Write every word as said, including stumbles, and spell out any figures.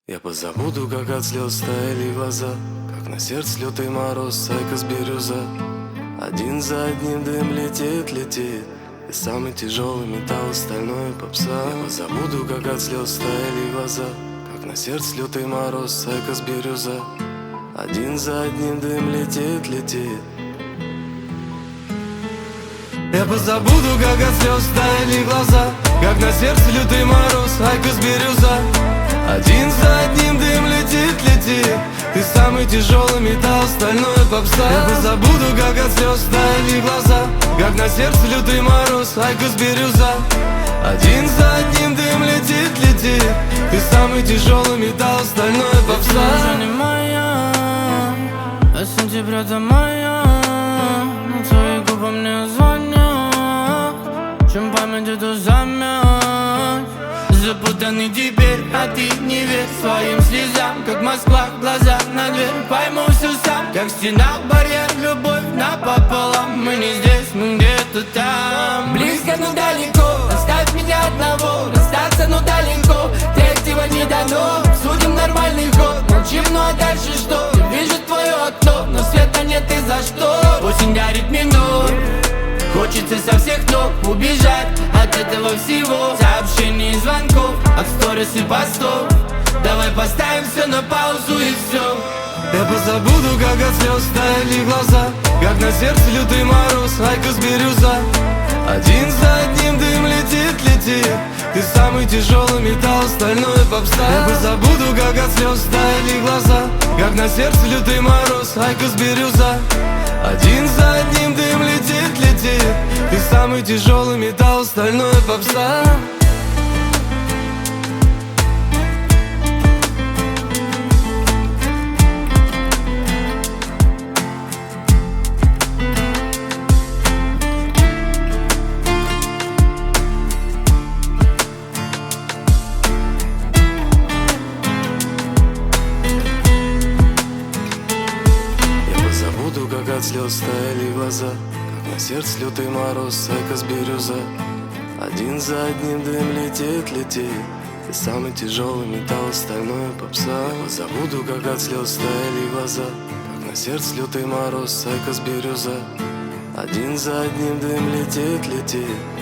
Я позабуду, как от слез стояли глаза, как на сердце лютый мороз, сайка с бирюза. Один за одним дым летит, летит, и самый тяжелый металл, стальной попса. Я позабуду, как от слез стояли глаза, как на сердце лютый мороз, сайка с бирюза. Один за одним дым летит, летит. Я позабуду, как от слез стояли глаза, как на сердце лютый мороз, айка с бирюза. Один за одним дым летит, летит, ты самый тяжелый металл, стальной попса. Я позабуду, как от слез стояли глаза, как на сердце лютый мороз, айка с бирюза. Один за одним дым летит, летит, ты самый тяжелый металл, стальной попса. Ты уже не моя, а сентября до мая, но твои губы мне звонят, чем память эту замять. Запутанный теперь, а ты не верь своим слезам, как Москва, глаза на дверь. Пойму все сам, как стена, барьер, любовь напополам. Мы не здесь, мы где-то там. Близко, но далеко, оставь меня одного. Расстаться, но далеко, третьего не дано. Судим нормальный ход, молчим, ну а дальше что? Я вижу твое окно, но света нет, и за что? Осень дарит минут, хочется со всех ног убежать от этого всего. Сообщений и звонков, от сторис и постов. Давай поставим все на паузу и все. Я позабуду, как от слез стояли глаза, как на сердце лютый мороз, айка с бирюза. Один за одним дым летит, летит, ты самый тяжелый металл, стальной попса. Я позабуду, как от слез стояли глаза, как на сердце лютый мороз, айка с бирюза. Один за одним дым летит, летит, ты самый тяжелый металл, стальной попса. Как от слез стояли глаза, как на сердце лютый мороз, сайка с бирюза. Один за одним дым летит, летит, ты самый тяжелый металл, стальной попса. Я позабуду, как от слез стояли глаза, как на сердце лютый мороз, сайка с бирюза. Один за одним дым летит, летит,